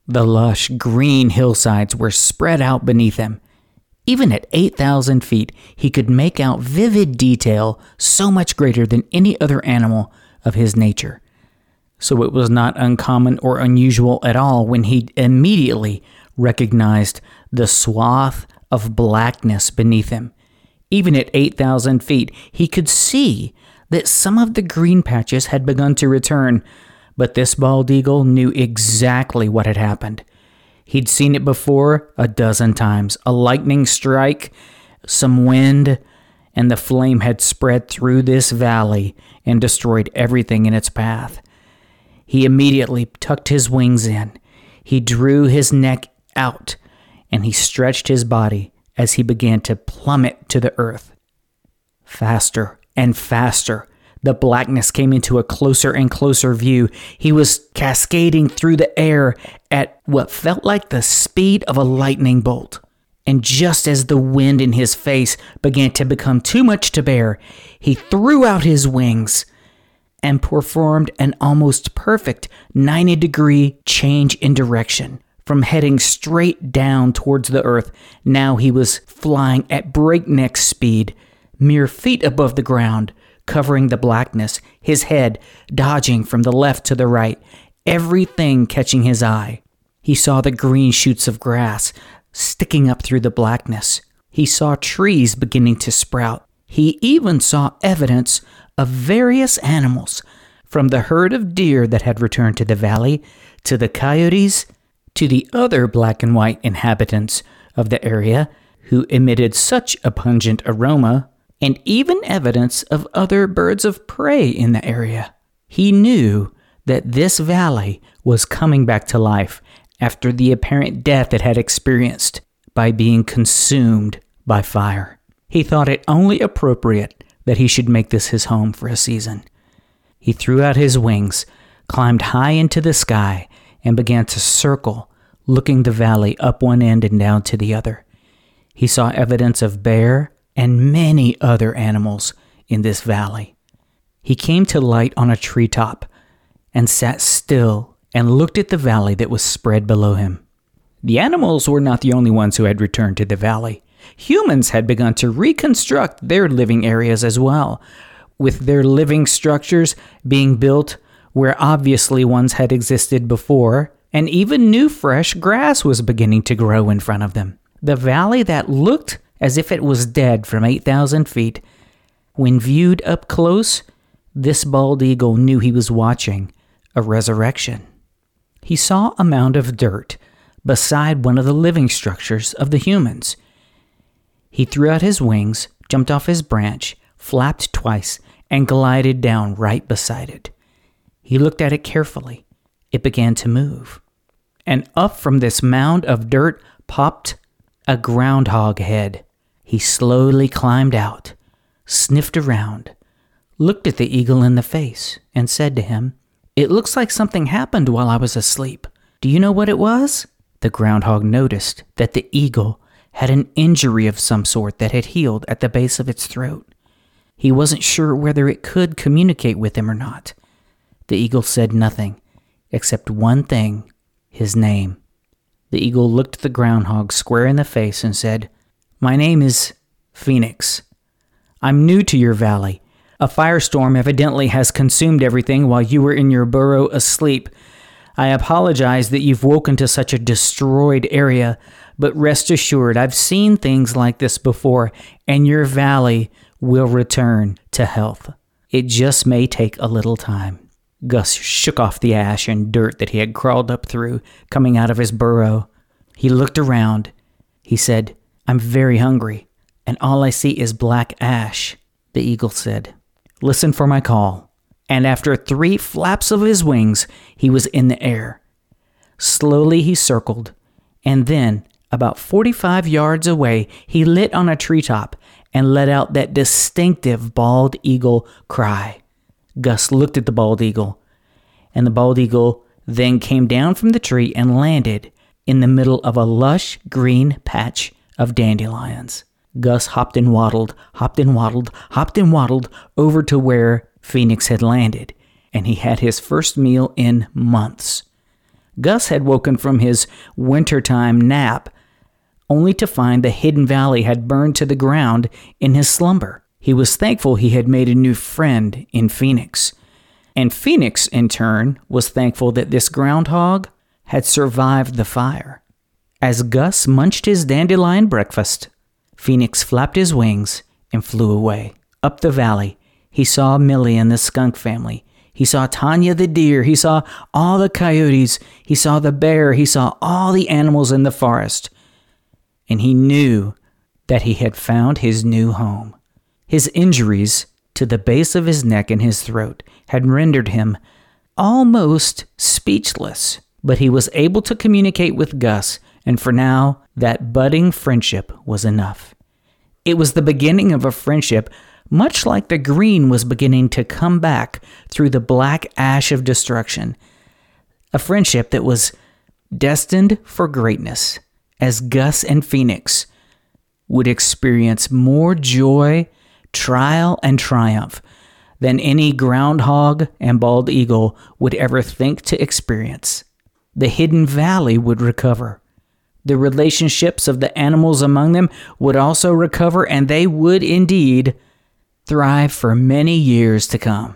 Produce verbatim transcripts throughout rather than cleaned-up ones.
The lush green hillsides were spread out beneath him. Even at eight thousand feet, he could make out vivid detail so much greater than any other animal of his nature. So it was not uncommon or unusual at all when he immediately recognized the swath of blackness beneath him. Even at eight thousand feet, he could see that some of the green patches had begun to return, but this bald eagle knew exactly what had happened. He'd seen it before a dozen times. A lightning strike, some wind, and the flame had spread through this valley and destroyed everything in its path. He immediately tucked his wings in. He drew his neck out, and he stretched his body as he began to plummet to the earth. Faster and faster, the blackness came into a closer and closer view. He was cascading through the air at what felt like the speed of a lightning bolt. And just as the wind in his face began to become too much to bear, he threw out his wings and performed an almost perfect ninety degree change in direction. From heading straight down towards the earth, now he was flying at breakneck speed, mere feet above the ground, covering the blackness, his head dodging from the left to the right, everything catching his eye. He saw the green shoots of grass sticking up through the blackness. He saw trees beginning to sprout. He even saw evidence of various animals, from the herd of deer that had returned to the valley, to the coyotes, to the other black and white inhabitants of the area who emitted such a pungent aroma, and even evidence of other birds of prey in the area. He knew that this valley was coming back to life after the apparent death it had experienced by being consumed by fire. He thought it only appropriate that he should make this his home for a season. He threw out his wings, climbed high into the sky, and began to circle, looking the valley up one end and down to the other. He saw evidence of bear and many other animals in this valley. He came to light on a treetop and sat still and looked at the valley that was spread below him. The animals were not the only ones who had returned to the valley. Humans had begun to reconstruct their living areas as well, with their living structures being built where obviously ones had existed before, and even new fresh grass was beginning to grow in front of them. The valley that looked as if it was dead from eight thousand feet, when viewed up close, this bald eagle knew he was watching a resurrection. He saw a mound of dirt beside one of the living structures of the humans. He threw out his wings, jumped off his branch, flapped twice, and glided down right beside it. He looked at it carefully. It began to move. And up from this mound of dirt popped a groundhog head. He slowly climbed out, sniffed around, looked at the eagle in the face, and said to him, "It looks like something happened while I was asleep. Do you know what it was?" The groundhog noticed that the eagle had an injury of some sort that had healed at the base of its throat. He wasn't sure whether it could communicate with him or not. The eagle said nothing, except one thing, his name. The eagle looked the groundhog square in the face and said, "My name is Phoenix. I'm new to your valley. A firestorm evidently has consumed everything while you were in your burrow asleep. I apologize that you've woken to such a destroyed area, but rest assured I've seen things like this before, and your valley will return to health. It just may take a little time." Gus shook off the ash and dirt that he had crawled up through, coming out of his burrow. He looked around. He said, "I'm very hungry, and all I see is black ash." The eagle said, "Listen for my call." And after three flaps of his wings, he was in the air. Slowly he circled, and then, about forty-five yards away, he lit on a treetop and let out that distinctive bald eagle cry. Gus looked at the bald eagle, and the bald eagle then came down from the tree and landed in the middle of a lush green patch of dandelions. Gus hopped and waddled, hopped and waddled, hopped and waddled over to where Phoenix had landed, and he had his first meal in months. Gus had woken from his wintertime nap, only to find the Hidden Valley had burned to the ground in his slumber. He was thankful he had made a new friend in Phoenix. And Phoenix, in turn, was thankful that this groundhog had survived the fire. As Gus munched his dandelion breakfast, Phoenix flapped his wings and flew away. Up the valley, he saw Millie and the skunk family. He saw Tanya the deer. He saw all the coyotes. He saw the bear. He saw all the animals in the forest. And he knew that he had found his new home. His injuries to the base of his neck and his throat had rendered him almost speechless, but he was able to communicate with Gus, and for now, that budding friendship was enough. It was the beginning of a friendship, much like the green was beginning to come back through the black ash of destruction. A friendship that was destined for greatness, as Gus and Phoenix would experience more joy, trial, and triumph than any groundhog and bald eagle would ever think to experience. The Hidden Valley would recover. The relationships of the animals among them would also recover, and they would indeed thrive for many years to come.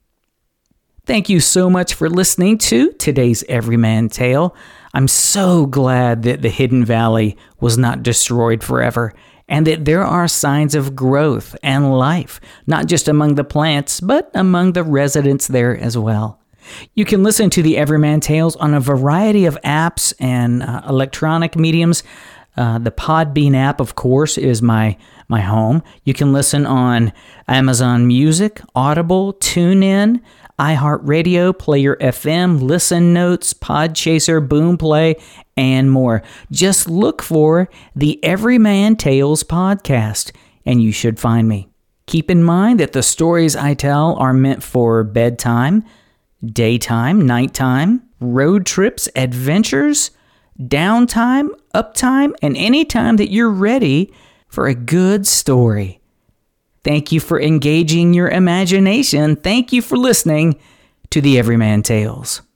Thank you so much for listening to today's Everyman Tale. I'm so glad that the Hidden Valley was not destroyed forever, and that there are signs of growth and life, not just among the plants, but among the residents there as well. You can listen to the Everyman Tales on a variety of apps and uh, electronic mediums. Uh, the Podbean app, of course, is my my home. You can listen on Amazon Music, Audible, TuneIn, iHeartRadio, Player F M, Listen Notes, Podchaser, Boomplay, and more. Just look for the Everyman Tales podcast, and you should find me. Keep in mind that the stories I tell are meant for bedtime, daytime, nighttime, road trips, adventures, downtime, uptime, and any time that you're ready for a good story. Thank you for engaging your imagination. Thank you for listening to the Everyman Tales.